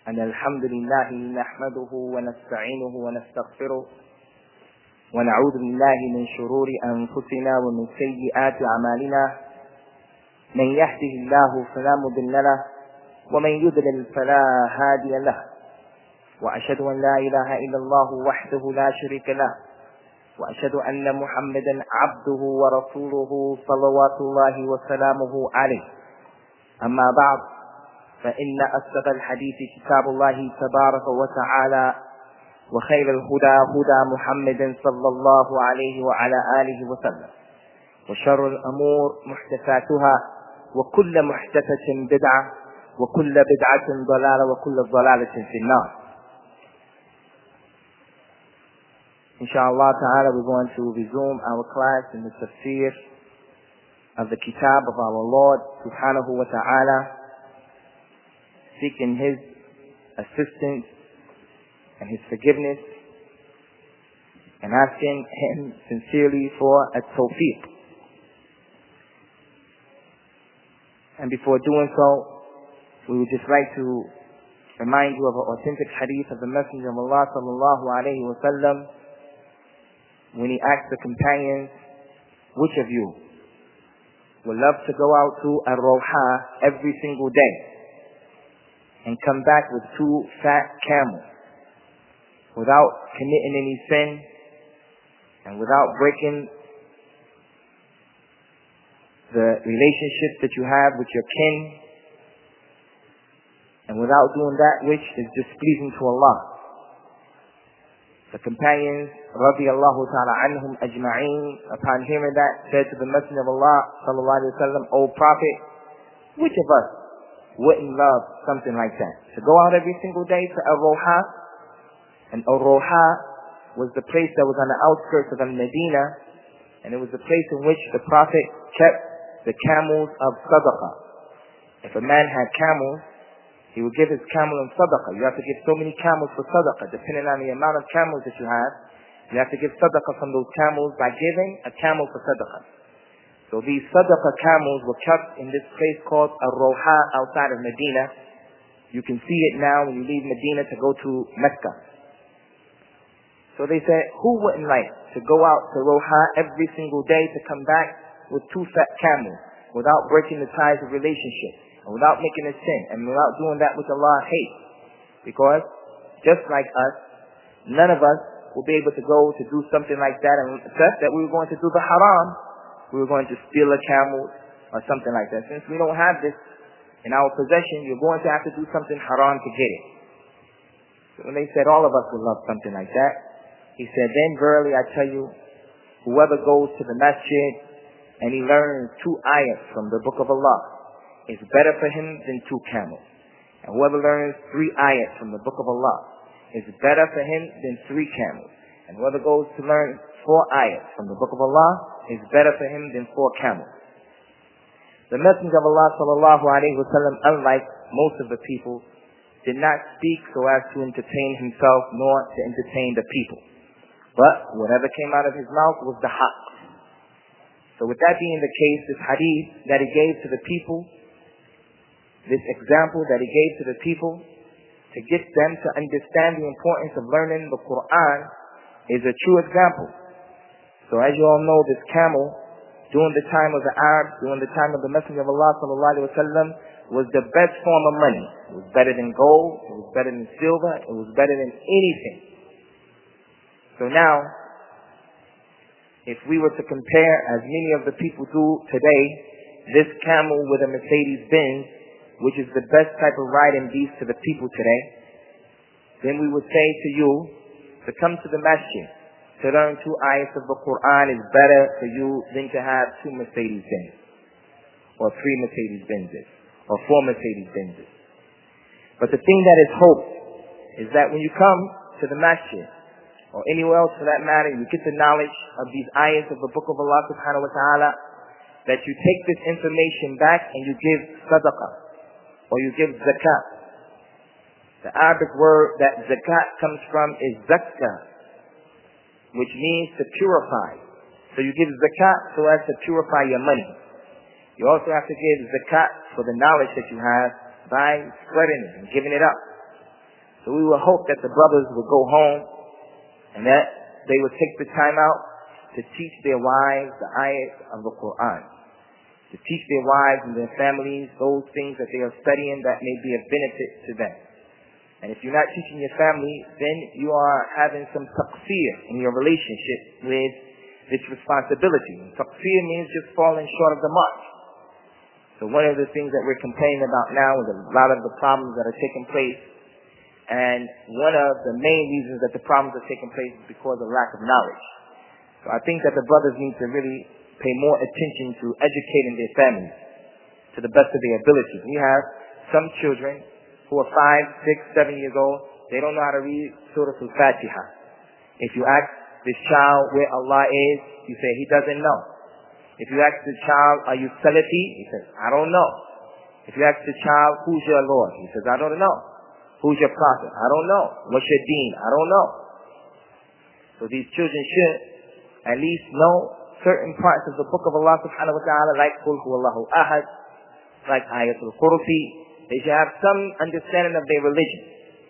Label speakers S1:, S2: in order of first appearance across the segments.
S1: أن الحمد لله نحمده ونستعينه ونستغفره ونعوذ بالله من شرور أنفسنا ومن سيئات أعمالنا من يهده الله فلا مضل له ومن يضلل فلا هادي له وأشهد أن لا إله إلا الله وحده لا شريك له وأشهد أن محمدا عبده ورسوله صلوات الله وسلامه عليه أما بعد فإن أصدق الحديث كتاب الله تبارك وتعالى وخير الهدى هدى محمد صلى الله عليه وعلى آله وسلم وشر الأمور محدثاتها وكل محدثة بدعة وكل بدعة ضلالة وكل ضلالة في النار. Inshallah ta'ala, we're going to resume our class in the tafsir of the kitab of our Lord subhanahu wa ta'ala, seeking His assistance and His forgiveness and asking Him sincerely for a tawfiq. And before doing so, we would just like to remind you of an authentic hadith of the Messenger of Allah sallallahu alayhi wa sallam, when he asked the companions, which of you would love to go out to Ar-Rawha every single day and come back with 2 fat camels without committing any sin and without breaking the relationships that you have with your kin and without doing that which is displeasing to Allah? The companions, radiyallahu ta'ala anhum ajma'een, upon hearing that, said to the Messenger of Allah, sallallahu alayhi wa sallam, O Prophet, which of us wouldn't love something like that? To go out every single day to Ar-Rawha. And Ar-Rawha was the place that was on the outskirts of Al-Medina, and it was the place in which the Prophet kept the camels of sadaqah. If a man had camels, he would give his camel in sadaqah. You have to give so many camels for sadaqah. Depending on the amount of camels that you have to give sadaqah from those camels by giving a camel for sadaqah. So these sadaqah camels were kept in this place called Ar-Rawha outside of Medina. You can see it now when you leave Medina to go to Mecca. So they said, who wouldn't like to go out to Rawha every single day to come back with 2 fat camels without breaking the ties of relationship? And without making a sin, and without doing that which Allah hates. Because, just like us, none of us will be able to go to do something like that, except that we were going to do the haram. We were going to steal a camel, or something like that. Since we don't have this in our possession, you're going to have to do something haram to get it. So when they said all of us would love something like that, he said, then verily I tell you, whoever goes to the masjid, and he learns 2 ayats from the book of Allah, is better for him than 2 camels. And whoever learns 3 ayats from the book of Allah is better for him than 3 camels. And whoever goes to learn 4 ayats from the book of Allah is better for him than 4 camels. The Messenger of Allah sallallahu alayhi wa sallam, unlike most of the people, did not speak so as to entertain himself nor to entertain the people. But whatever came out of his mouth was the haqq. So with that being the case, this hadith that he gave to the people, this example that he gave to the people to get them to understand the importance of learning the Quran is a true example. So as you all know, this camel, during the time of the Arabs, during the time of the Messenger of Allah sallallahu alaihi wasallam, was the best form of money. It was better than gold, it was better than silver, it was better than anything. So now, if we were to compare, as many of the people do today, this camel with a Mercedes-Benz, which is the best type of riding beast to the people today, then we would say to you, to come to the masjid, to learn 2 ayats of the Quran is better for you than to have 2 Mercedes-Benz, or 3 Mercedes-Benzes, or 4 Mercedes-Benzes. But the thing that is hope is that when you come to the masjid, or anywhere else for that matter, you get the knowledge of these ayats of the book of Allah subhanahu wa ta'ala, that you take this information back and you give sadaqah, or you give zakat. The Arabic word that zakat comes from is zakah, which means to purify. So you give zakat so as to purify your money. You also have to give zakat for the knowledge that you have by spreading it and giving it up. So we would hope that the brothers would go home and that they would take the time out to teach their wives the ayat of the Quran, to teach their wives and their families those things that they are studying that may be of benefit to them. And if you're not teaching your family, then you are having some taqsir in your relationship with this responsibility. Taqsir means just falling short of the mark. So one of the things that we're complaining about now is a lot of the problems that are taking place. And one of the main reasons that the problems are taking place is because of lack of knowledge. So I think that the brothers need to really pay more attention to educating their families to the best of their abilities. We have some children who are 5, 6, 7 years old. They don't know how to read Surah Al-Fatiha. If you ask this child where Allah is, you say he doesn't know. If you ask the child, are you Salafi? He says, I don't know. If you ask the child, who's your Lord? He says, I don't know. Who's your prophet? I don't know. What's your deen? I don't know. So these children should at least know certain parts of the book of Allah subhanahu wa ta'ala, like Qul Huwallahu Ahad, like Ayatul Kursi. They should have some understanding of their religion.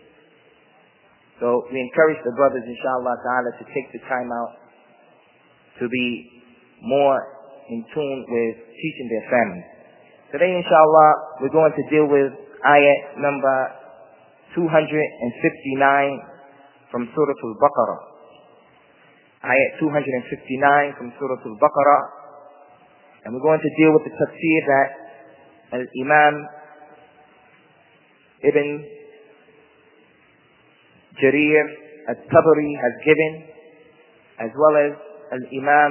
S1: So we encourage the brothers, inshallah ta'ala, to take the time out to be more in tune with teaching their families. Today, inshallah, we're going to deal with ayat number 259 from Surah Al-Baqarah. Ayat 259 from Surah Al-Baqarah. And we're going to deal with the tafsir that Al-Imam Ibn Jarir Al-Tabari has given, as well as Al-Imam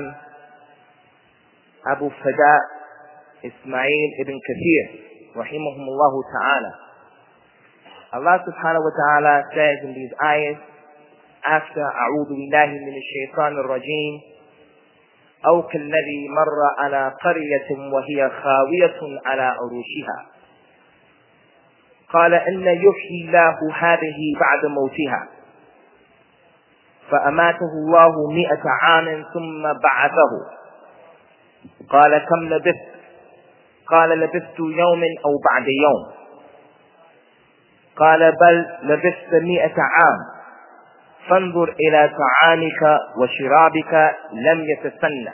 S1: Abu Fada Ismail Ibn Kathir rahimahumullahu ta'ala. Allah subhanahu wa ta'ala says in these ayahs, after أعوذ بالله من الشيطان الرجيم أو كالذي مر على قرية وهي خاوية على عروشها قال إن يحيي الله هذه بعد موتها فأماته الله 100 عام ثم بعثه قال كم لبثت قال لبثت يوم أو بعد يوم قال بل لبثت 100 عام فانظر إلى طعامك وشرابك لم يتسنى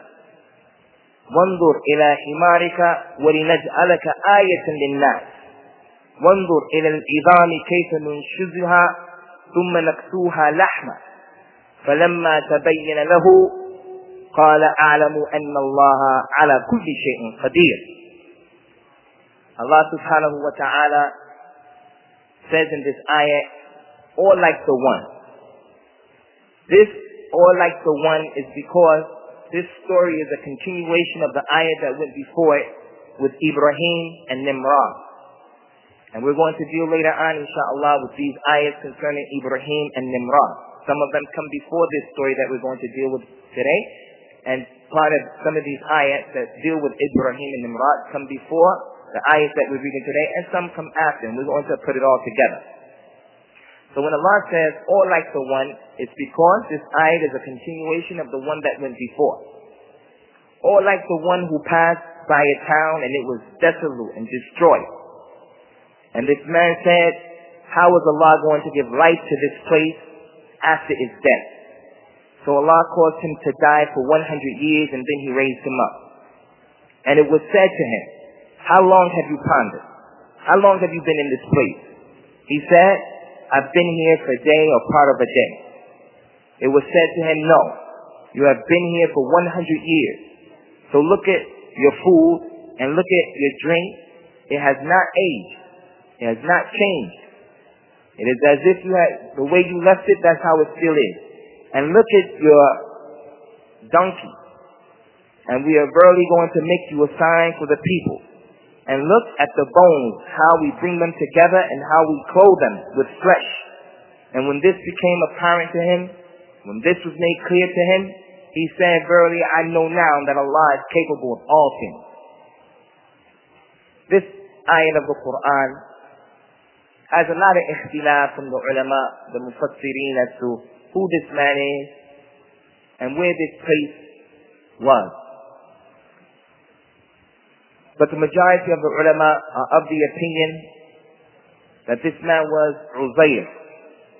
S1: وانظر إلى حمارك ولنجعلك آية للناس وانظر إلى العظام كيف ننشزها ثم نكسوها لحما فلما تبين له قال أعلم أن الله على كل شيء قدير. Allah subhanahu wa ta'ala says in this ayah, all like the one. This all like the one is because this story is a continuation of the ayah that went before it with Ibrahim and Nimrod. And we're going to deal later on, inshallah, with these ayahs concerning Ibrahim and Nimrod. Some of them come before this story that we're going to deal with today. And part of some of these ayahs that deal with Ibrahim and Nimrod come before the ayahs that we're reading today, and some come after, and we're going to put it all together. So when Allah says, all like the one, it's because this ayat is a continuation of the one that went before. All like the one who passed by a town and it was desolate and destroyed. And this man said, how is Allah going to give life to this place after its death? So Allah caused him to die for 100 years and then he raised him up. And it was said to him, how long have you pondered? How long have you been in this place? He said, I've been here for a day or part of a day. It was said to him, no, you have been here for 100 years. So look at your food and look at your drink. It has not aged. It has not changed. It is as if you had, the way you left it, that's how it still is. And look at your donkey. And we are verily going to make you a sign for the people. And look at the bones, how we bring them together and how we clothe them with flesh. And when this became apparent to him, when this was made clear to him, he said, verily I know now that Allah is capable of all things. This ayat of the Quran has a lot of ikhtilaf from the ulama, the mufassirin, as to who this man is and where this place was. But the majority of the ulama are of the opinion that this man was Uzayr.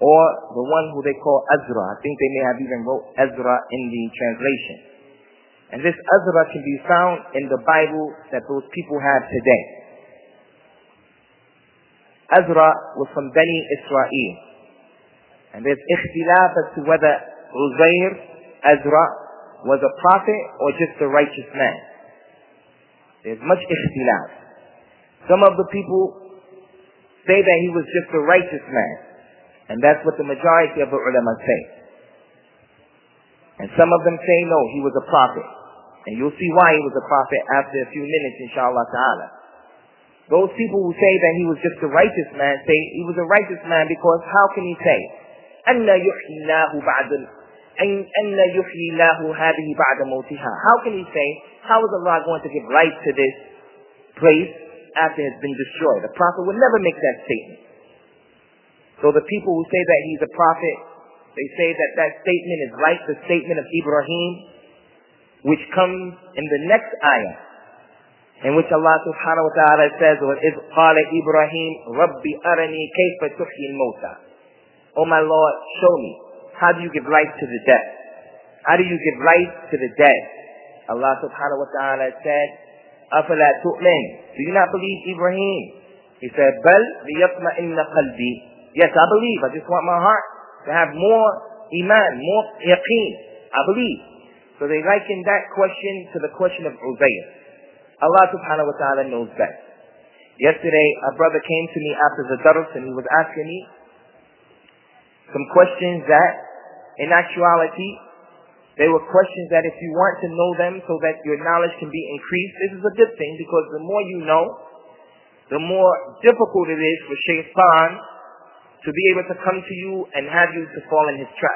S1: or the one who they call Azra. I think they may have even wrote Ezra in the translation. And this Azra can be found in the Bible that those people have today. Azra was from Bani Israel. And there's ikhtilaf as to whether Uzair, Azra, was a prophet or just a righteous man. There's much ikhtilaf. Some of the people say that he was just a righteous man. And that's what the majority of the ulama say. And some of them say no, he was a prophet. And you'll see why he was a prophet after a few minutes, inshallah ta'ala. Those people who say that he was just a righteous man say he was a righteous man because how can he say, أَنَّ يُحْيِي اللَّهُ هَذِهِ بَعْدَ مَوْتِهَا? How can he say, how is Allah going to give life to this place after it has been destroyed? The prophet would never make that statement. So the people who say that he's a prophet, they say that that statement is like the statement of Ibrahim, which comes in the next ayah, in which Allah subhanahu wa ta'ala says, وَإِذْ قَالَ إِبْرَاهِيمُ رَبِّ أَرَنِي كَيْفَ تُحْيِي الْمَوْتَى. Oh my Lord, show me, how do you give life to the dead? How do you give life to the dead? Allah subhanahu wa ta'ala said, أَفَلَا تُؤْمِنُ. Do you not believe, Ibrahim? He said, بَلْ لِيَطْمَئِنَّ قَلْبِي. Yes, I believe. I just want my heart to have more iman, more yaqeen. I believe. So they liken that question to the question of Uzair. Allah subhanahu wa ta'ala knows best. Yesterday, a brother came to me after the dars and he was asking me some questions that, in actuality, they were questions that if you want to know them so that your knowledge can be increased, this is a good thing because the more you know, the more difficult it is for shaitan to be able to come to you and have you to fall in his trap.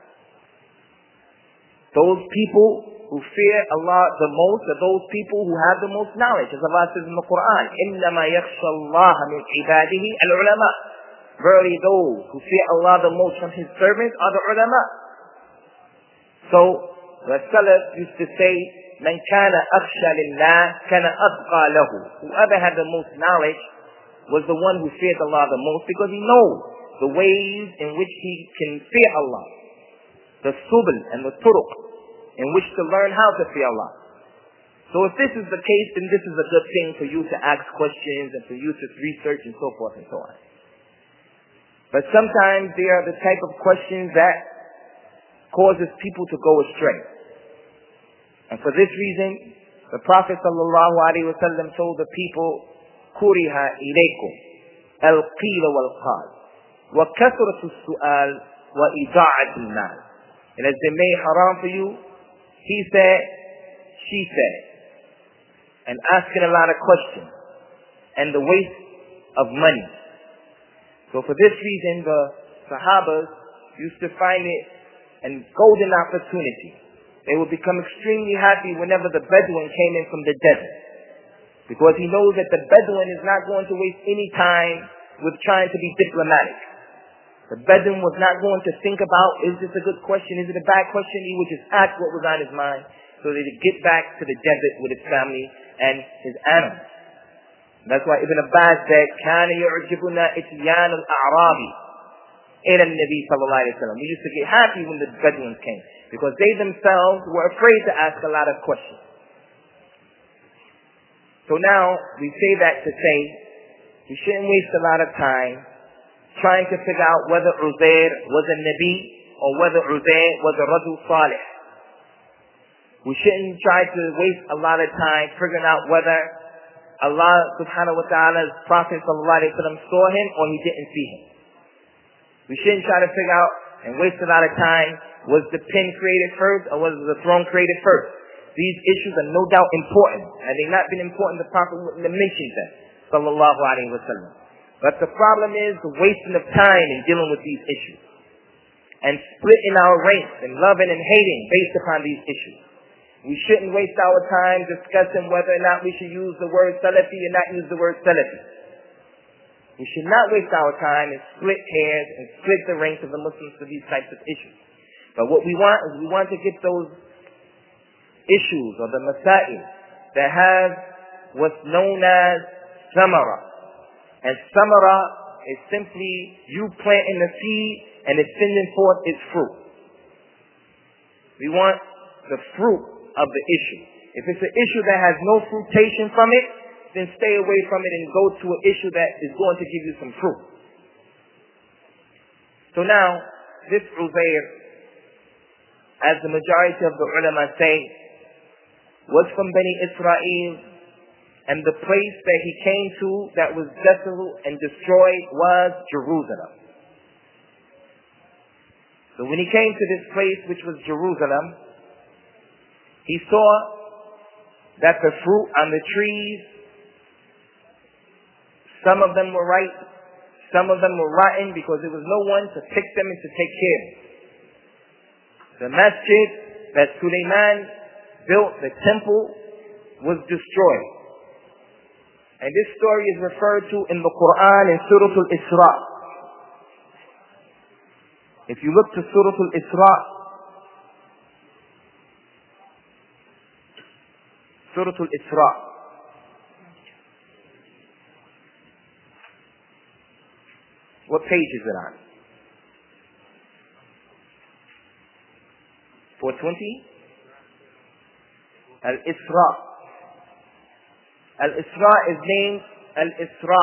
S1: Those people who fear Allah the most are those people who have the most knowledge. As Allah says in the Quran, إِنَّمَا يَخْشَى اللَّهَ مِنْ عِبَادِهِ الْعُلَمَاءِ. Verily those who fear Allah the most from his servants are the ulama. So the Salaf used to say, مَنْ كَانَ أَخْشَى لِلَّهِ كَانَ أَتْقَى لَهُ. Whoever had the most knowledge was the one who feared Allah the most because he knows the ways in which he can fear Allah. The subul and the turuq in which to learn how to fear Allah. So if this is the case, then this is a good thing for you to ask questions and for you to research and so forth and so on. But sometimes they are the type of questions that causes people to go astray. And for this reason, the Prophet ﷺ told the people, كُرِهَ إِلَيْكُمْ الْقِيلَ وَالْقَالِ وَكَثْرَةُ السُّؤَالِ وَإِضَاعَةُ الْمَالِ. It has been made haram for you, he said, she said, and asking a lot of questions, and the waste of money. So for this reason, the Sahabas used to find it a golden opportunity. They would become extremely happy whenever the Bedouin came in from the desert. Because he knows that the Bedouin is not going to waste any time with trying to be diplomatic. The Bedouin was not going to think about, is this a good question, is it a bad question? He would just ask what was on his mind so that he could get back to the desert with his family and his animals. That's why Ibn Abbas said, كَانَ يُعْجِبُنَا إِتْيَانُ الْأَعْرَابِ إِلَى النَّبِي صلى الله عليه وسلم. We used to get happy when the Bedouins came because they themselves were afraid to ask a lot of questions. So now we say that to say we shouldn't waste a lot of time trying to figure out whether Uzair was a Nabi or whether Uzair was a Rajul Salih. We shouldn't try to waste a lot of time figuring out whether Allah subhanahu wa ta'ala's Prophet sallallahu alayhi wa sallam saw him or he didn't see him. We shouldn't try to figure out and waste a lot of time, was the pen created first or was the throne created first? These issues are no doubt important. Had they not been important, the Prophet wouldn't have mentioned them, sallallahu alayhi wa sallam. But the problem is the wasting of time in dealing with these issues. And splitting our ranks and loving and hating based upon these issues. We shouldn't waste our time discussing whether or not we should use the word Salafi or not use the word Salafi. We should not waste our time and split hairs and split the ranks of the Muslims for these types of issues. But what we want is we want to get those issues or the masail that have what's known as samara. And samara is simply you planting the seed and it's sending forth its fruit. We want the fruit of the issue. If it's an issue that has no fruitation from it, then stay away from it and go to an issue that is going to give you some fruit. So now, this Uzair, as the majority of the ulama say, was from Bani Israel, and the place that he came to that was desolate and destroyed was Jerusalem. So when he came to this place, which was Jerusalem, he saw that the fruit on the trees, some of them were ripe, some of them were rotten because there was no one to pick them and to take care of them. The masjid that Sulaiman built, the temple, was destroyed. And this story is referred to in the Quran in Surah Al-Isra. If you look to Surah Al-Isra, Surah Al-Isra, what page is it on? 420? Al-Isra. Al-Isra is named Al-Isra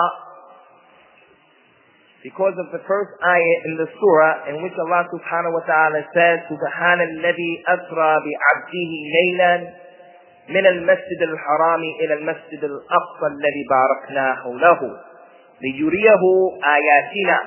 S1: because of the first ayah in the surah in which Allah subhanahu wa ta'ala says, Subhana alladhi asra bi'abdihi laylan min al-masjid al-harami ila al-masjid al-aqsa alladhi barakna hawlahu liyuriyahu ayatina.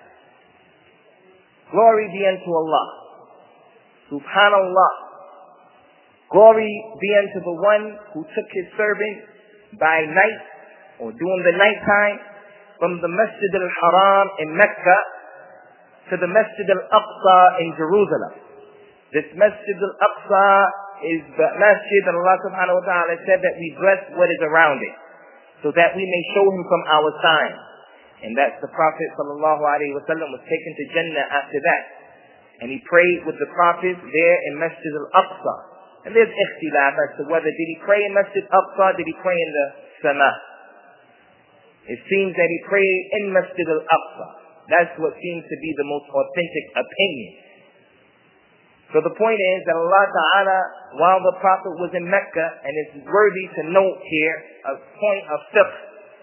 S1: Glory be unto Allah. Subhanallah. Glory be unto the one who took his servant by night or during the nighttime from the Masjid al-Haram in Mecca to the Masjid al-Aqsa in Jerusalem. This Masjid al-Aqsa is the masjid that Allah subhanahu wa ta'ala said that we bless what is around it so that we may show him from our signs. And that's the Prophet sallallahu alaihi wasallam was taken to Jannah after that. And he prayed with the prophets there in Masjid al-Aqsa. And there's ikhtilaf as to whether did he pray in Masjid al-Aqsa, did he pray in the Sama. It seems that he prayed in Masjid al-Aqsa. That's what seems to be the most authentic opinion. So the point is that Allah Ta'ala, while the Prophet was in Mecca, and it's worthy to note here a point of fiqh.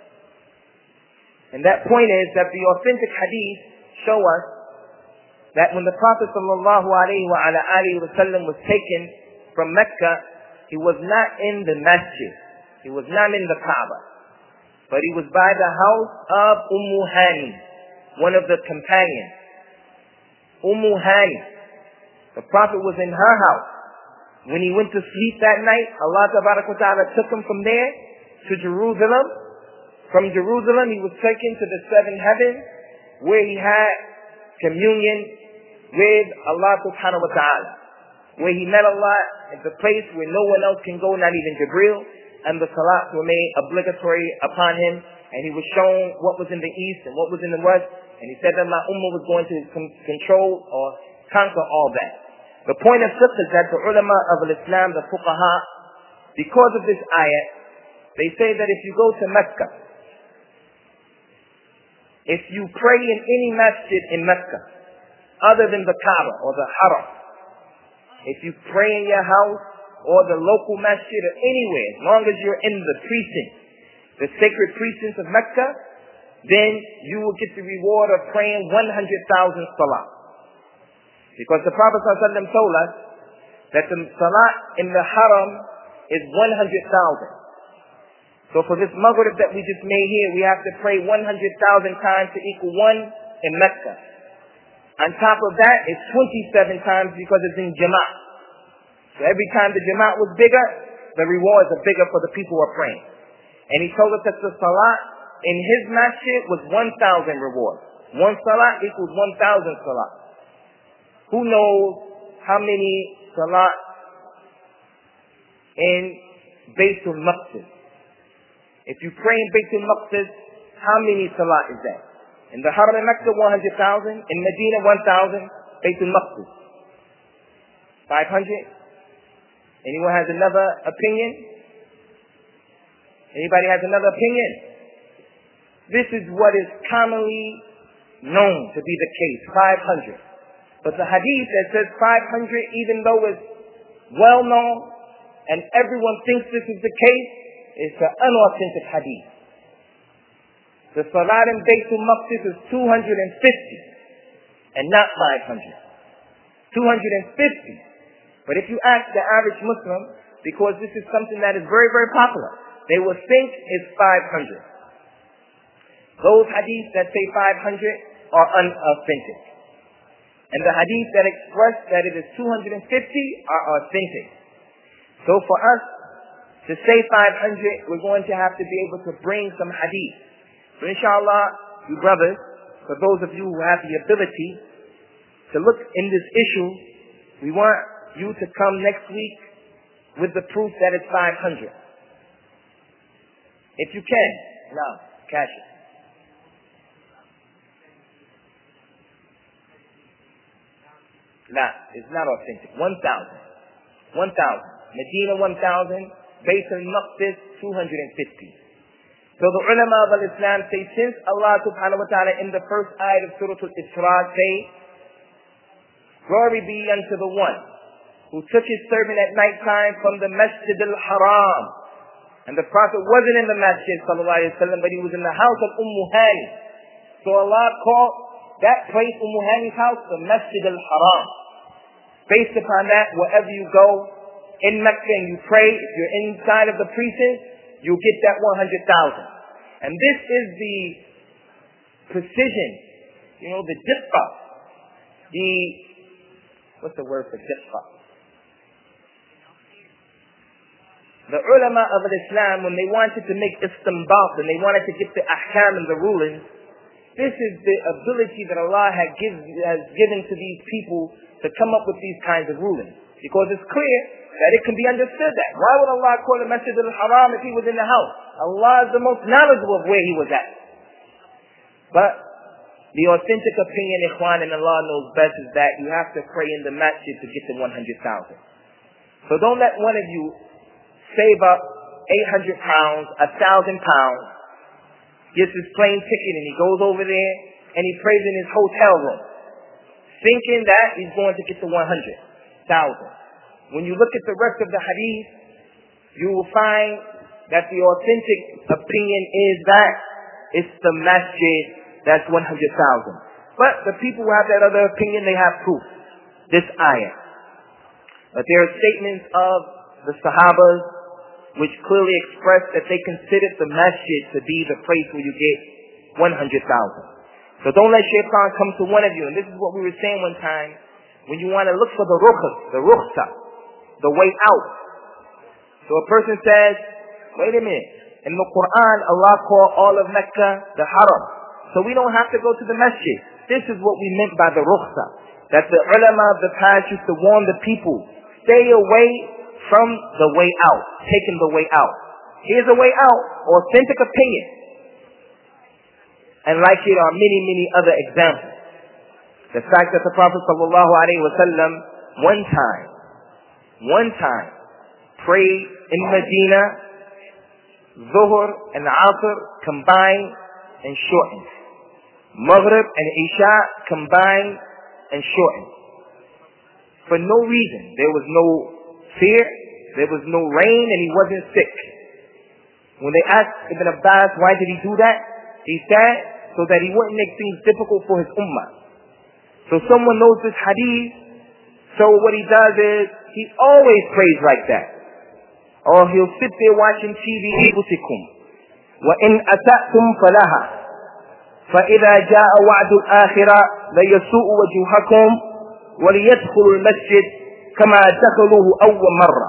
S1: And that point is that the authentic hadith show us that when the Prophet sallallahu alaihi wasallam was taken from Mecca, he was not in the masjid. He was not in the Kaaba. But he was by the house of Hani, one of the companions. Hani. The Prophet was in her house. When he went to sleep that night, Allah Ta'ala took him from there to Jerusalem. From Jerusalem, he was taken to the seven heavens where he had communion with Allah subhanahu wa ta'ala. Where he met Allah at the place where no one else can go, not even Jibreel. And the salats were made obligatory upon him. And he was shown what was in the east and what was in the west. And he said that my ummah was going to control or conquer all that. The point of fiqh is that the ulama of Islam, the fuqaha, because of this ayat, they say that if you go to Mecca, if you pray in any masjid in Mecca, other than the Kaaba or the Haram, if you pray in your house or the local masjid or anywhere, as long as you're in the precinct, the sacred precincts of Mecca, then you will get the reward of praying 100,000 salah. Because the Prophet ﷺ told us that the salat in the Haram is 100,000. So for this Maghrib that we just made here, we have to pray 100,000 times to equal one in Mecca. On top of that, it's 27 times because it's in Jama'at. So every time the Jama'at was bigger, the rewards are bigger for the people who are praying. And he told us that the salat in his masjid was 1,000 rewards. One salat equals 1,000 salat. Who knows how many salat in Baytul Maqdis? If you pray in Baytul Maqdis, how many salat is that? In the Haram in Mecca, 100,000. In Medina, 1,000. Baytul Maqdis, 500. Anyone has another opinion? Anybody has another opinion? This is what is commonly known to be the case, 500. But the hadith that says 500, even though it's well known and everyone thinks this is the case, it's an unauthentic hadith. The salat in Baytul Maqdis is 250 and not 500. 250. But if you ask the average Muslim, because this is something that is very, very popular, they will think it's 500. Those hadiths that say 500 are unauthentic. And the hadith that express that it is 250 are authentic. So for us to say 500, we're going to have to be able to bring some hadith. So inshallah, you brothers, for those of you who have the ability to look in this issue, we want you to come next week with the proof that it's 500. If you can, now, cash it. Nah, it's not authentic. 1,000. Medina 1,000. Bayt al-Maqdis 250. So the ulama of Islam say, since Allah subhanahu wa ta'ala in the first ayat of Surah Al-Isra say, glory be unto the one who took his servant at night time from the Masjid al-Haram. And the Prophet wasn't in the Masjid sallallahu alayhi wa sallam, but he was in the house of Hani. So Allah called that place, Hani's house, the Masjid al-Haram. Based upon that, wherever you go in Mecca and you pray, if you're inside of the precinct, you'll get that 100,000. And this is the precision, the diqqa, what's the word for diqqa? The ulama of Islam, when they wanted to make istinbat and they wanted to get the ahkam and the rulings, this is the ability that Allah has given to these people to come up with these kinds of rulings. Because it's clear that it can be understood that. Why would Allah call the Masjid al-Haram if he was in the house? Allah is the most knowledgeable of where he was at. But the authentic opinion, ikhwan, and Allah knows best, is that you have to pray in the masjid to get to 100,000. So don't let one of you save up 800 pounds, 1,000 pounds, gets his plane ticket and he goes over there and he prays in his hotel room, thinking that he's going to get to 100,000. When you look at the rest of the hadith, you will find that the authentic opinion is that it's the masjid that's 100,000. But the people who have that other opinion, they have proof. This ayah. But there are statements of the Sahabas which clearly express that they considered the masjid to be the place where you get 100,000. So don't let shaitan come to one of you. And this is what we were saying one time. When you want to look for the rukhsa, the way out. So a person says, wait a minute. In the Quran, Allah called all of Mecca the Haram. So we don't have to go to the masjid. This is what we meant by the rukhsa. That the ulama of the past used to warn the people, stay away from the way out. Taking the way out. Here's a way out. Authentic opinion. And like it are many, many other examples. The fact that the Prophet sallallahu alaihi wasallam one time prayed in Medina, Zuhr and Asr combined and shortened. Maghrib and Isha combined and shortened. For no reason. There was no fear, there was no rain, and he wasn't sick. When they asked Ibn Abbas why did he do that, he said so that he wouldn't make things difficult for his ummah. So someone knows this hadith, so what he does is he always prays like that. Or he'll sit there watching TV. وَإِنْ أَسَأْتُمْ فَلَهَا فَإِذَا جَاءَ وَعْدُ الْآخِرَةِ لَيَسُوءُ وَجُوهَكُمْ وَلِيَدْخُلُوا الْمَسْجِدَ كَمَا دَخَلُوهُ أَوَّلَ مَرَّةٍ.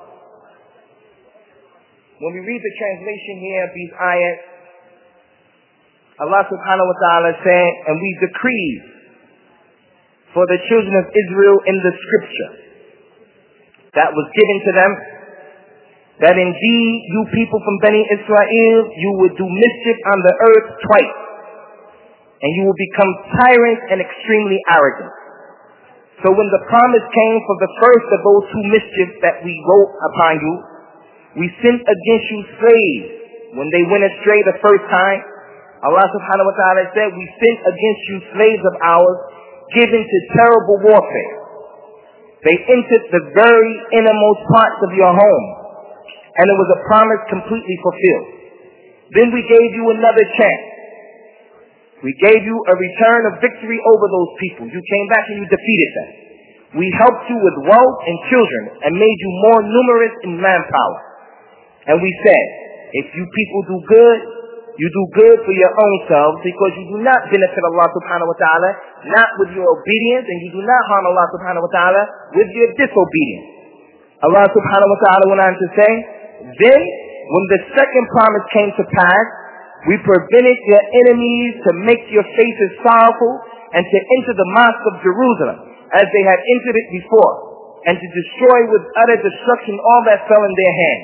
S1: When we read the translation here of these ayats, Allah subhanahu wa ta'ala said, and we decree for the children of Israel in the scripture that was given to them, that indeed you people from Bani Israel, you will do mischief on the earth twice, and you will become tyrants and extremely arrogant. So when the promise came for the first of those two mischiefs that we wrote upon you, we sent against you slaves. When they went astray the first time, Allah subhanahu wa ta'ala said, we sent against you slaves of ours, given to terrible warfare. They entered the very innermost parts of your home, and it was a promise completely fulfilled. Then we gave you another chance. We gave you a return of victory over those people. You came back and you defeated them. We helped you with wealth and children and made you more numerous in manpower. And we said, if you people do good, you do good for your own selves, because you do not benefit Allah subhanahu wa ta'ala, not with your obedience, and you do not harm Allah subhanahu wa ta'ala with your disobedience. Allah subhanahu wa ta'ala went on to say, then when the second promise came to pass, we prevented your enemies to make your faces sorrowful and to enter the mosque of Jerusalem as they had entered it before, and to destroy with utter destruction all that fell in their hands.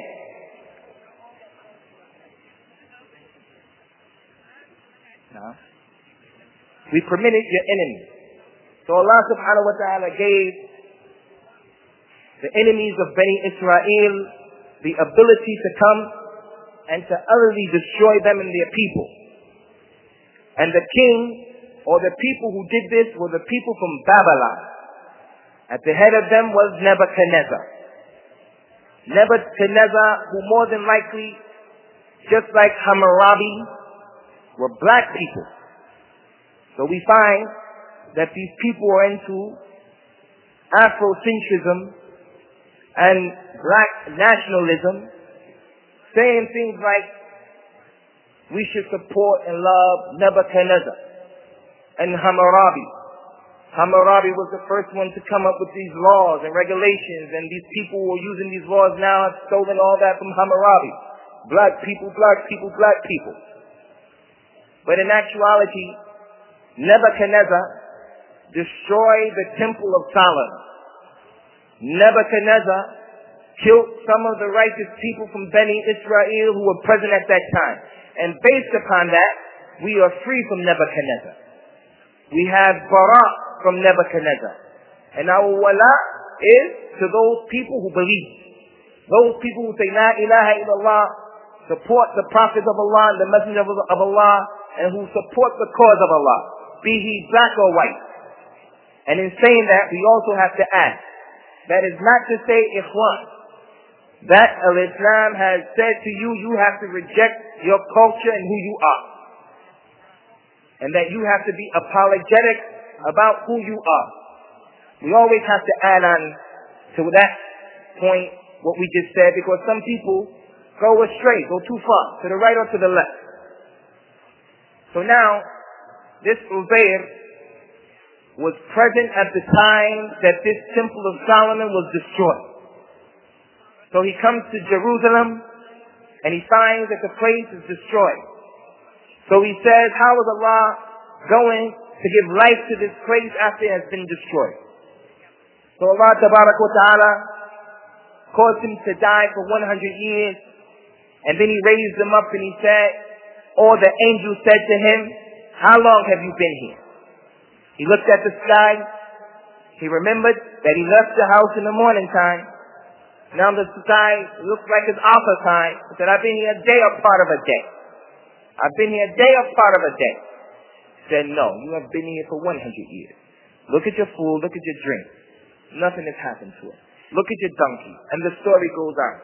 S1: We permitted your enemies. So Allah subhanahu wa ta'ala gave the enemies of Bani Israel the ability to come and to utterly destroy them and their people. And the king, or the people who did this, were the people from Babylon. At the head of them was Nebuchadnezzar. Nebuchadnezzar, who more than likely, just like Hammurabi, were black people. So we find that these people were into Afrocentrism and black nationalism, saying things like, we should support and love Nebuchadnezzar and Hammurabi. Hammurabi was the first one to come up with these laws and regulations, and these people who are using these laws now have stolen all that from Hammurabi. Black people, black people, black people. But in actuality, Nebuchadnezzar destroyed the temple of Solomon. Nebuchadnezzar killed some of the righteous people from Bani Israel who were present at that time. And based upon that, we are free from Nebuchadnezzar. We have bara from Nebuchadnezzar. And our wala is to those people who believe. Those people who say, La ilaha illallah, support the prophets of Allah and the messenger of Allah, and who support the cause of Allah, be he black or white. And in saying that, we also have to ask, that is not to say ikhwan, that Al-Islam has said to you, you have to reject your culture and who you are. And that you have to be apologetic about who you are. We always have to add on to that point what we just said, because some people go astray, go too far, to the right or to the left. So now, this Uzair was present at the time that this temple of Solomon was destroyed. So he comes to Jerusalem and he finds that the place is destroyed. So he says, how is Allah going to give life to this place after it has been destroyed? So Allah Tabarak wa Ta'ala caused him to die for 100 years, and then he raised him up and he said, or the angel said to him, how long have you been here? He looked at the sky. He remembered that he left the house in the morning time. Now the sky looks like it's alpha time. He said, I've been here a day or part of a day. I've been here a day or part of a day. He said, no, you have been here for 100 years. Look at your food, look at your drink. Nothing has happened to it. Look at your donkey. And the story goes on.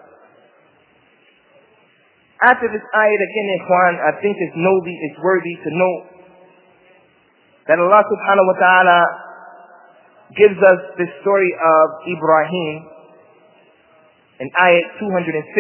S1: After this ayat again, Ikhwan, I think it's worthy to note that Allah subhanahu wa ta'ala gives us this story of Ibrahim in ayat 260,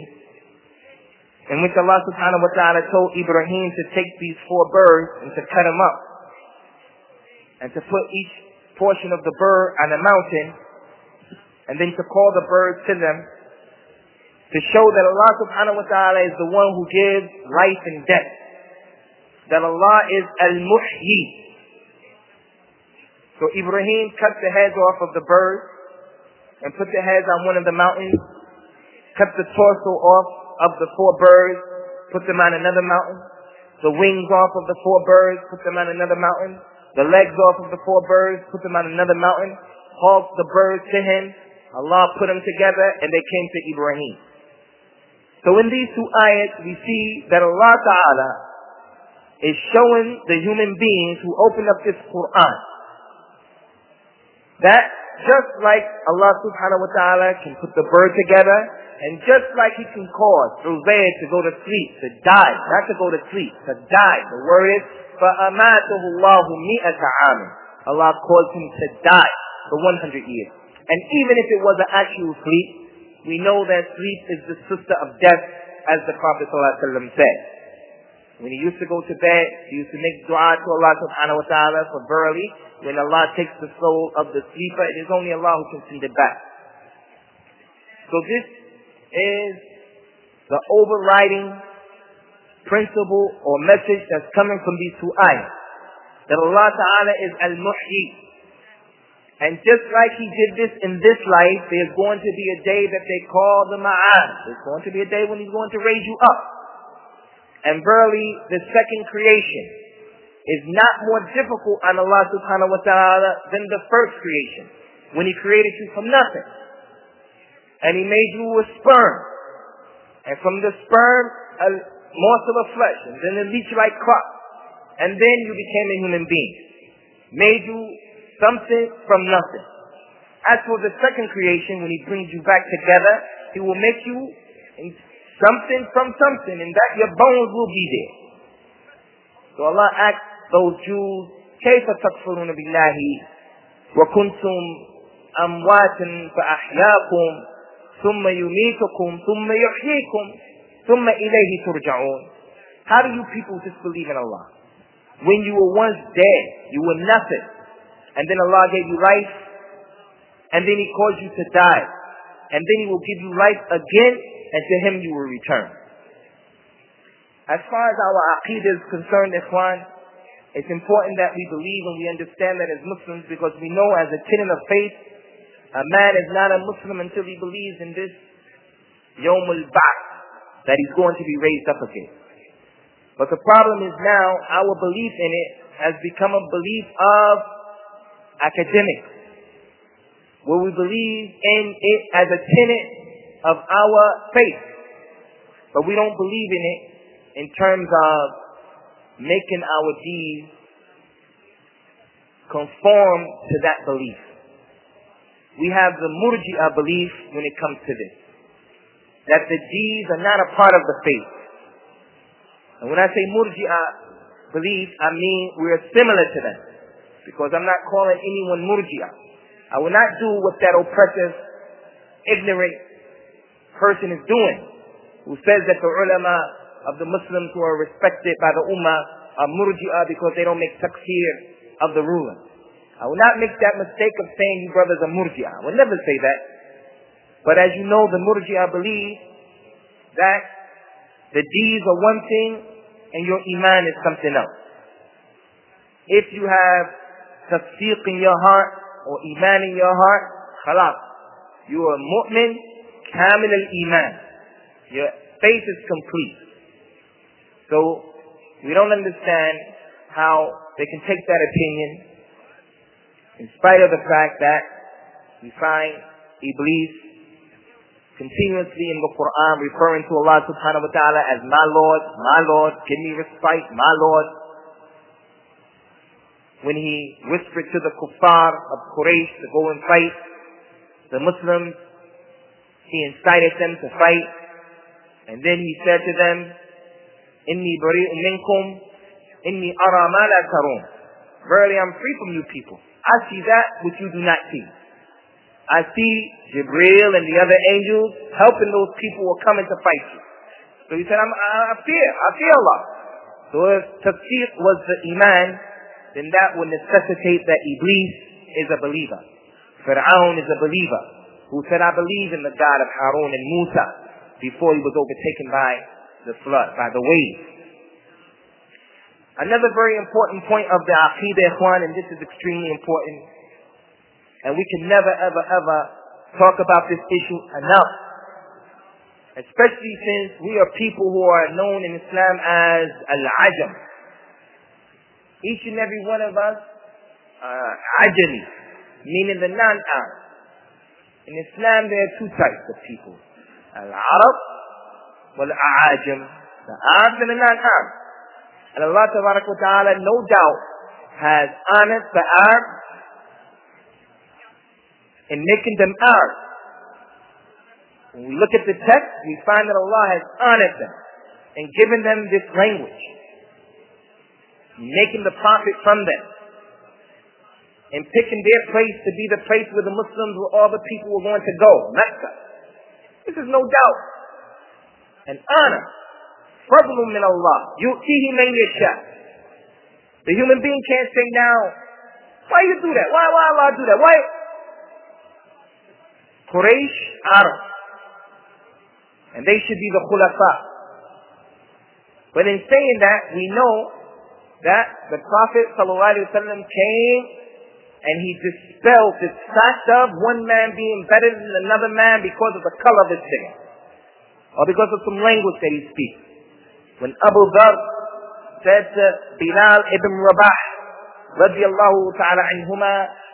S1: in which Allah subhanahu wa ta'ala told Ibrahim to take these 4 birds and to cut them up, and to put each portion of the bird on a mountain, and then to call the birds to them, to show that Allah subhanahu wa ta'ala is the one who gives life and death. That Allah is Al-Muhyi. So Ibrahim cut the heads off of the birds and put the heads on one of the mountains, cut the torso off of the 4 birds, put them on another mountain, the wings off of the 4 birds, put them on another mountain, the legs off of the 4 birds, put them on another mountain, called the birds to him. Allah put them together and they came to Ibrahim. So in these 2 ayats, we see that Allah Ta'ala is showing the human beings who open up this Quran That just like Allah subhanahu wa ta'ala can put the bird together, and just like He can cause Uzair to go to sleep, to die, not to go to sleep, to die. The word is, فَأَمَاتَهُ اللَّهُ مِئَةَ عَامٍ. Allah caused him to die for 100 years. And even if it was an actual sleep, we know that sleep is the sister of death, as the Prophet ﷺ said. When he used to go to bed, he used to make dua to Allah subhanahu wa ta'ala, for verily, when Allah takes the soul of the sleeper, it is only Allah who can send it back. So this is the overriding principle or message that's coming from these two ayahs. That Allah Ta'ala is Al-Muhyi. And just like He did this in this life, there's going to be a day that they call the Ma'ad. There's going to be a day when He's going to raise you up. And verily, the second creation is not more difficult on Allah Subhanahu wa Ta'ala than the first creation, when He created you from nothing. And He made you a sperm. And from the sperm, a morsel of flesh. And then a leech-like crop. And then you became a human being. Made you something from nothing. As for the second creation, when He brings you back together, He will make you something from something, and that your bones will be there. So Allah asked those Jews, كيف تكفرون بالله وكنتم أمواتا فأحياكم ثم يميتكم ثم يحييكم ثم إليه ترجعون. How do you people disbelieve in Allah? When you were once dead, you were nothing, and then Allah gave you life, and then He caused you to die, and then He will give you life again, and to Him you will return. As far as our aqeedah is concerned, ikhwan, it's important that we believe and we understand that as Muslims, because we know as a tenet of faith, a man is not a Muslim until he believes in this Yawmul Ba'th, that he's going to be raised up again. But the problem is now, our belief in it has become a belief of academics, where we believe in it as a tenet of our faith, but we don't believe in it in terms of making our deeds conform to that belief. We have the Murji'ah belief when it comes to this, that the deeds are not a part of the faith. And when I say Murji'ah belief, I mean we're similar to them, because I'm not calling anyone Murji'ah. I will not do what that oppressive, ignorant person is doing, who says that the ulama of the Muslims who are respected by the ummah are Murji'ah because they don't make takfir of the ruler. I will not make that mistake of saying you brothers are Murji'ah. I will never say that. But as you know, the Murji'ah believe that the deeds are one thing and your iman is something else. If you have tasfiq in your heart or iman in your heart, khalas, you are mu'min, kamil al-iman. Your faith is complete. So, we don't understand how they can take that opinion in spite of the fact that we find Iblis continuously in the Quran referring to Allah subhanahu wa ta'ala as my Lord, give me respite, my Lord. When he whispered to the kuffar of Quraysh to go and fight the Muslims, he incited them to fight, and then he said to them, Inni bari'un minkum, inni ara ma la tarun. Verily I'm free from you people. I see that which you do not see. I see Jibreel and the other angels helping those people who are coming to fight you. So he said, I fear Allah. So if tasfiq was the iman, then that would necessitate that Iblis is a believer. Fir'aun is a believer, who said, I believe in the God of Harun and Musa, before he was overtaken by the flood, by the wave. Another very important point of the Aqidah, ikhwan, and this is extremely important, and we can never, ever, ever talk about this issue enough, especially since we are people who are known in Islam as Al-Ajam. Each and every one of us are Ajami, meaning the non-Arab. In Islam, there are two types of people, Al-Arab wal-A'ajam, the Arabs and the non-Arabs. And Allah Ta'ala no doubt has honored the Arabs in making them Arabs. When we look at the text, we find that Allah has honored them and given them this language, making the prophet from them, and picking their place to be the place where the Muslims, where all the people were going to go, Mecca. This is no doubt an honor. فَضْلٌ مِّنَ اللَّهِ يُؤْتِيهِ مَن يَشَاءُ. The human being can't say now, why you do that? Why Allah do that? Why? Quraysh, Arab. And they should be the khulafa. But in saying that, we know that the Prophet ﷺ came and he dispelled this fact of one man being better than another man because of the color of his skin, or because of some language that he speaks. When Abu Dharr said to Bilal ibn Rabah, radiyallahu ta'ala anhuma,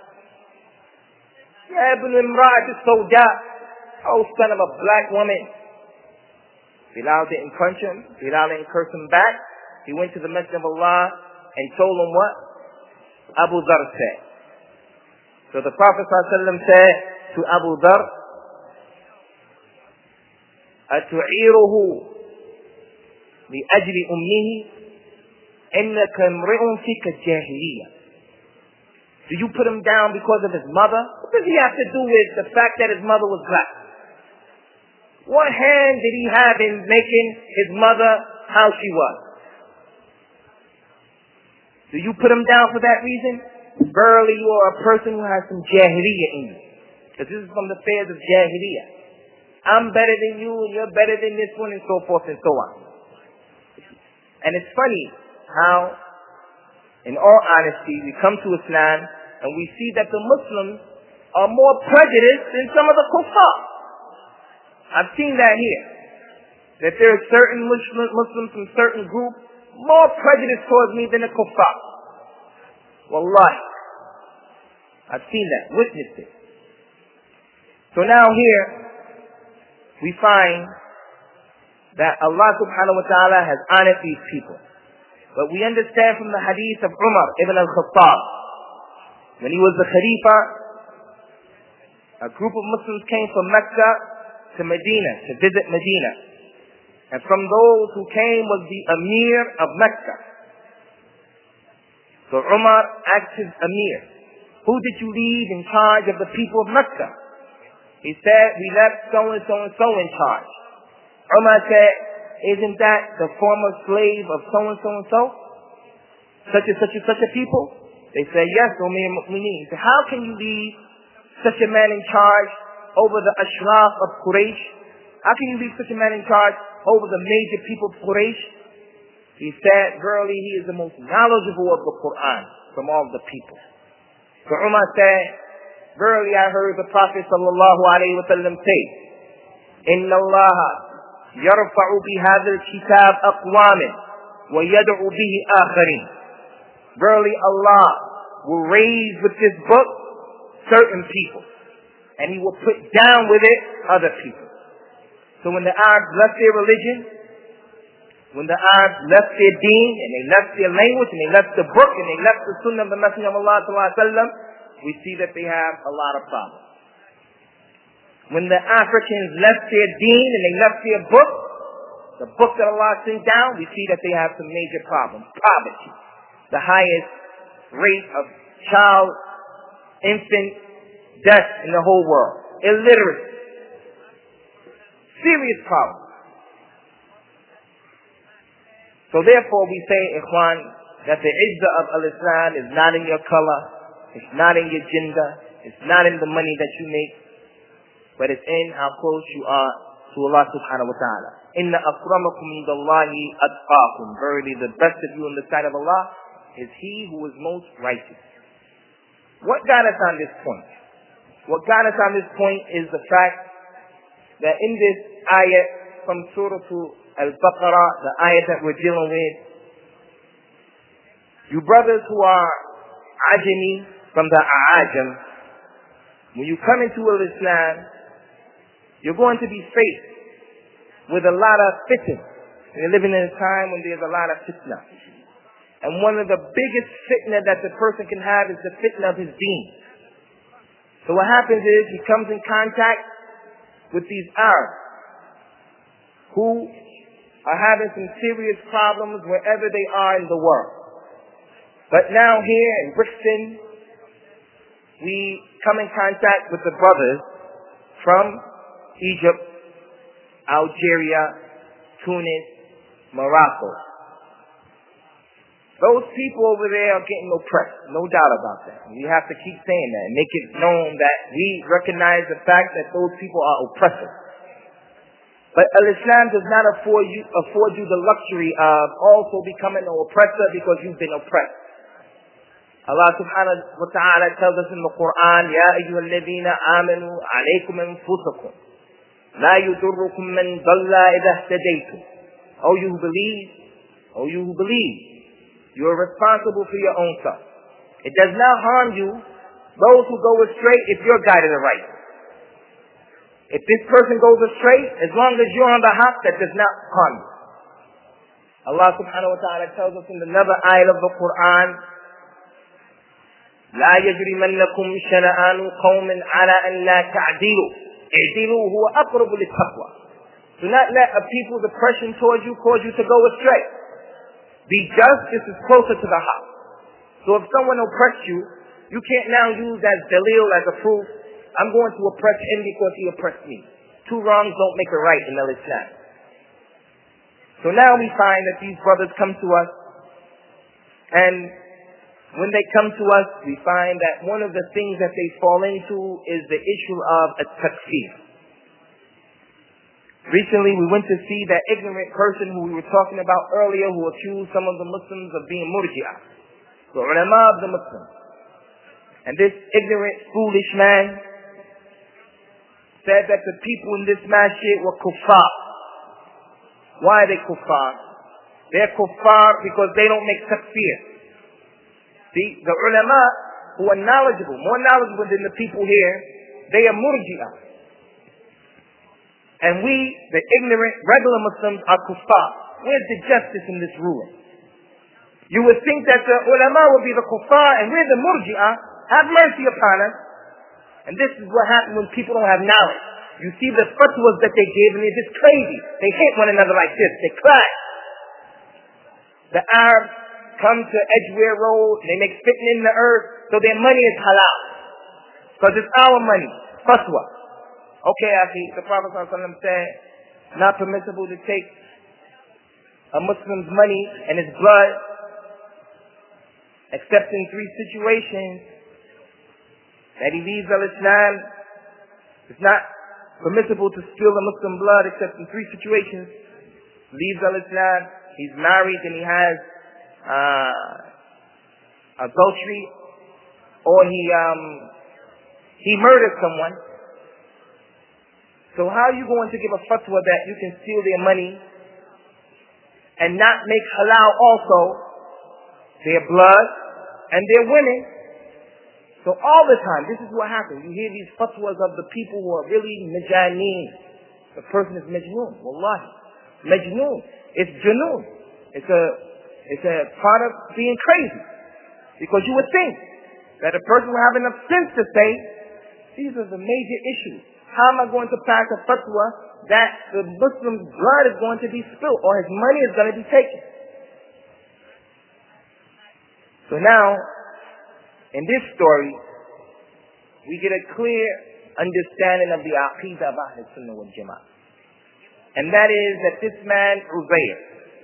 S1: Ya ibn Imra'at al-Sawja, oh son of a black woman. Bilal didn't punch him. Bilal didn't curse him back. He went to the Messenger of Allah and told him what Abu Dharr said. So the Prophet ﷺ said to Abu Dharr, أَتُعِيرُهُ لِأَجْلِ أُمِّهِ إِنَّكَ امْرِئٌ فِيكَ الجَّاهِلِيَّةِ. Do you put him down because of his mother? What does he have to do with the fact that his mother was black? What hand did he have in making his mother how she was? Do you put him down for that reason? Verily, you are a person who has some jahiliyyah in you. Because this is from the affairs of jahiliyyah. I'm better than you, and you're better than this one, and so forth and so on. And it's funny how, in all honesty, we come to Islam and we see that the Muslims are more prejudiced than some of the kuffar. I've seen that here. That there are certain Muslims from certain groups more prejudiced towards me than the kuffar. Wallahi. I've seen that, witnessed it. So now here, we find that Allah subhanahu wa ta'ala has honored these people. But we understand from the hadith of Umar ibn al-Khattab, when he was the Khalifa, a group of Muslims came from Mecca to Medina, to visit Medina. And from those who came was the Amir of Mecca. So Umar asked his Amir, who did you leave in charge of the people of Mecca? He said, we left so-and-so and so in charge. Umar said, isn't that the former slave of so-and-so and so? Such and such and such a people? They said, yes, O Amir al-Mu'mineen. He said, how can you leave such a man in charge over the ashraf of Quraysh? How can you leave such a man in charge over the major people of Quraysh? He said, verily, he is the most knowledgeable of the Quran from all the people. So Umar said, verily, I heard the Prophet sallallahu alayhi wa sallam say, Inna Allah yarfa'u bihadha al-kitab aqwamin wa yad'u bihi akharin. Verily, Allah will raise with this book certain people, and he will put down with it other people. So when the Arabs left their religion, when the Arabs left their deen, and they left their language, and they left the book, and they left the sunnah of the Messenger of Allah sallallahu alaihi wasallam, we see that they have a lot of problems. When the Africans left their deen and they left their book, the book that Allah sent down, we see that they have some major problems. Poverty, the highest rate of child, infant death in the whole world. Illiteracy, serious problem. So therefore we say, Ikhwan, that the izzah of al-Islam is not in your color, it's not in your gender, it's not in the money that you make, but it's in how close you are to Allah subhanahu wa ta'ala. Inna akramakum indallahi atqakum. Verily the best of you in the sight of Allah is he who is most righteous. What got us on this point? What got us on this point is the fact that in this ayah from Surah Al-Baqarah, the ayah that we're dealing with, you brothers who are Ajami from the A'ajam, when you come into Islam, you're going to be faced with a lot of fitna. We're living in a time when there's a lot of fitna. And one of the biggest fitna that the person can have is the fitna of his deen. So what happens is he comes in contact with these Arabs who are having some serious problems wherever they are in the world. But now here in Brixton, we come in contact with the brothers from Egypt, Algeria, Tunis, Morocco. Those people over there are getting oppressed, no doubt about that. We have to keep saying that and make it known that we recognize the fact that those people are oppressive. But Al-Islam does not afford you the luxury of also becoming an oppressor because you've been oppressed. Allah subhanahu wa ta'ala tells us in the Quran, Ya ayyuhalladhina amanu alaykum anfusakum la yudurrukum man dalla idha ihtadaytum. Oh you who believe, you are responsible for your own self. It does not harm you, those who go astray, if you're guided aright. If this person goes astray, as long as you're on the haq, that does not harm you. Allah subhanahu wa ta'ala tells us in another ayah of the Quran, لا يجرمنكم شنآن قوم على أن لا تعدلوا اعدلوا هو أقرب للتقوى. Do not let a people's oppression towards you cause you to go astray. Be just, this is closer to the haq. So if someone oppressed you, you can't now use as dalil, as a proof, I'm going to oppress him because he oppressed me. Two wrongs don't make a right in Islam. So now we find that these brothers come to us, and when they come to us, we find that one of the things that they fall into is the issue of a takfir. Recently, we went to see that ignorant person who we were talking about earlier, who accused some of the Muslims of being murji'ah, the ulama of the Muslims. And this ignorant, foolish man said that the people in this masjid were kuffar. Why are they kuffar? They're kuffar because they don't make takfir. See, the ulama who are knowledgeable, more knowledgeable than the people here, they are murji'ah. And we, the ignorant, regular Muslims, are kuffar. Where's the justice in this ruling? You would think that the ulama would be the kuffar and we're the murji'ah. Have mercy upon us. And this is what happens when people don't have knowledge. You see the fatwas that they give and they're just crazy. They hate one another like this. They clash. The Arabs come to Edgware Road, they make fitna in the earth, so their money is halal. Because it's our money. Fatwa. Okay, Akhi, the Prophet ﷺ said, not permissible to take a Muslim's money and his blood, except in three situations. That he leaves al-Islam. It's not permissible to steal a Muslim blood except in three situations. Leaves al-Islam, he's married and he has adultery, or he murdered someone. So how are you going to give a fatwa that you can steal their money and not make halal also their blood and their women? So all the time, this is what happens. You hear these fatwas of the people who are really majaneen. The person is majnoon, wallahi. Majnoon. It's janoon. It's a part of being crazy. Because you would think that a person will have enough sense to say, these are the major issues. How am I going to pass a fatwa that the Muslim's blood is going to be spilled or his money is going to be taken? So now, in this story, we get a clear understanding of the Aqidah of Ahl Sunnah wal Jama'ah. And that is that this man, Uzair,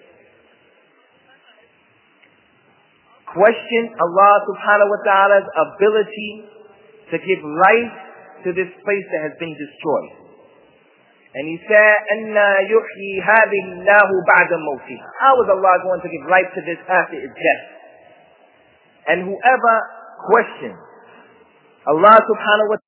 S1: questioned Allah subhanahu wa ta'ala's ability to give life to this place that has been destroyed. And he said, أَنَّا يُحْيِي هَذِهِ اللَّهُ بَعْدَ مَوْتِهَا. How is Allah going to give life to this after its death? And whoever questions Allah subhanahu wa